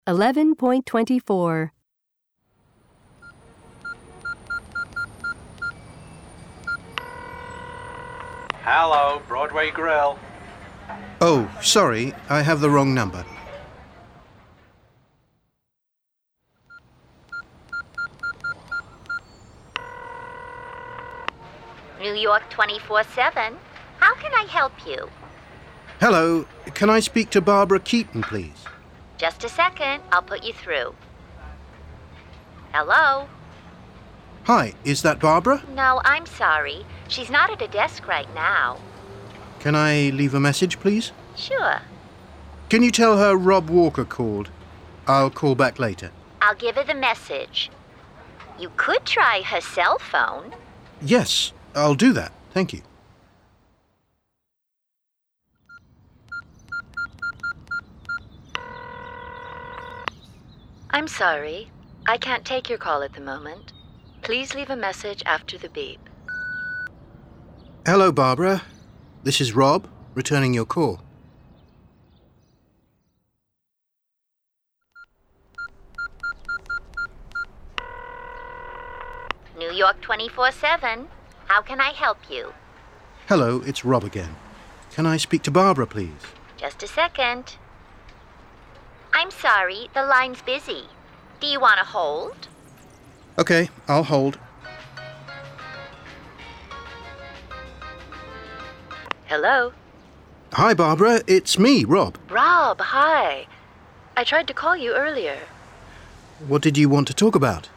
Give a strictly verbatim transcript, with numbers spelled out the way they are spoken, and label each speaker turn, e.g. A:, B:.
A: eleven point two four.
B: Hello, Broadway Grill.
C: Oh, sorry, I have the wrong number.
D: New York twenty-four seven. How can I help you?
C: Hello, can I speak to Barbara Keaton, please?
D: Just a second. I'll put you through. Hello?
C: Hi, is that Barbara?
D: No, I'm sorry. She's not at a desk right now.
C: Can I leave a message, please?
D: Sure.
C: Can you tell her Rob Walker called? I'll call back later.
D: I'll give her the message. You could try her cell phone.
C: Yes, I'll do that. Thank you.
E: I'm sorry. I can't take your call at the moment. Please leave a message after the beep.
C: Hello, Barbara. This is Rob, returning your call.
D: New York twenty-four seven. How can I help you?
C: Hello, it's Rob again. Can I speak to Barbara, please?
D: Just a second. I'm sorry, the line's busy. Do you want to hold?
C: Okay, I'll hold.
E: Hello?
C: Hi, Barbara. It's me, Rob.
E: Rob, hi. I tried to call you earlier.
C: What did you want to talk about?